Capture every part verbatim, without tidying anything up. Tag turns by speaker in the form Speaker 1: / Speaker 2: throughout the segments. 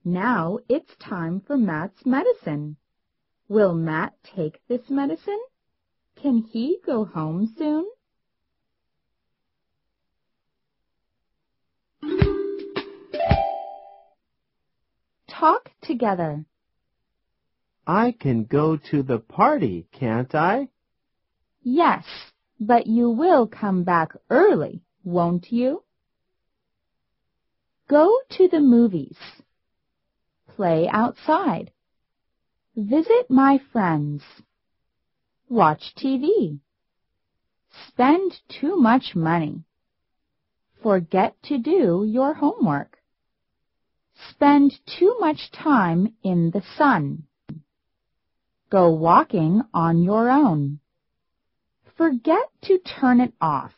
Speaker 1: Now it's time for Matt's medicine. Will Matt take this medicine? Can he go home soon? Talk together.
Speaker 2: I can go to the party, can't I?
Speaker 1: Yes, but you will come back early, won't you? Go to the movies. Play outside. Visit my friends. Watch T V. Spend too much money. Forget to do your homework. Spend too much time in the sun. Go walking on your own. Forget to turn it off.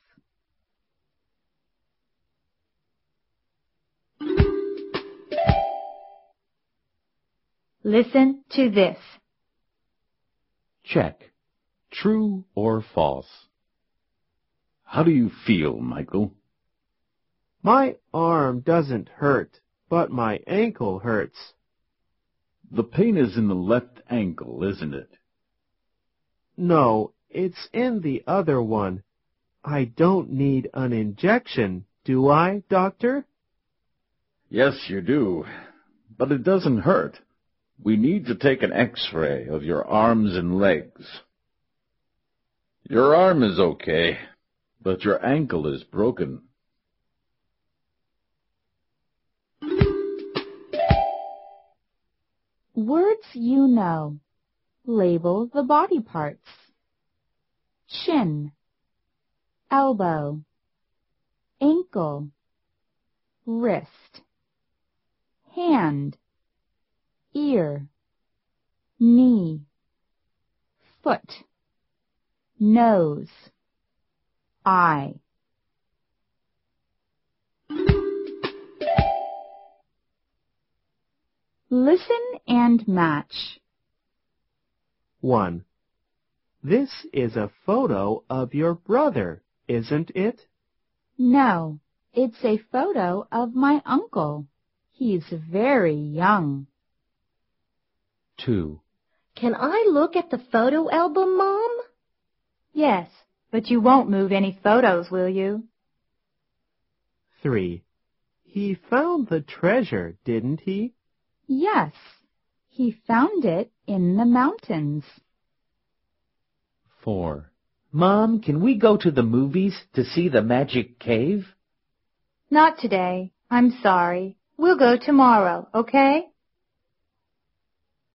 Speaker 3: Listen to this.
Speaker 4: Check. True or false? How do you feel, Michael?
Speaker 2: My arm doesn't hurt, but my ankle hurts.
Speaker 4: The pain is in the left ankle, isn't it?
Speaker 2: No, it's in the other one. I don't need an injection, do I, doctor?
Speaker 4: Yes, you do. But it doesn't hurt. We need to take an X-ray of your arms and legs. Your arm is okay, but your ankle is broken.
Speaker 1: Words you know. Label the body parts. Chin, elbow, ankle, wrist, hand, ear, knee, foot, nose, eye. Listen and match.
Speaker 2: One. This is a photo of your brother, isn't it?
Speaker 1: No, it's a photo of my uncle. He's very young.
Speaker 2: Two.
Speaker 3: Can I look at the photo album, Mom?
Speaker 5: Yes, but you won't move any photos, will you?
Speaker 2: Three. He found the treasure, didn't he?
Speaker 1: Yes, he found it in the mountains.
Speaker 6: Four. Mom, can we go to the movies to see the magic cave?
Speaker 5: Not today. I'm sorry. We'll go tomorrow, okay?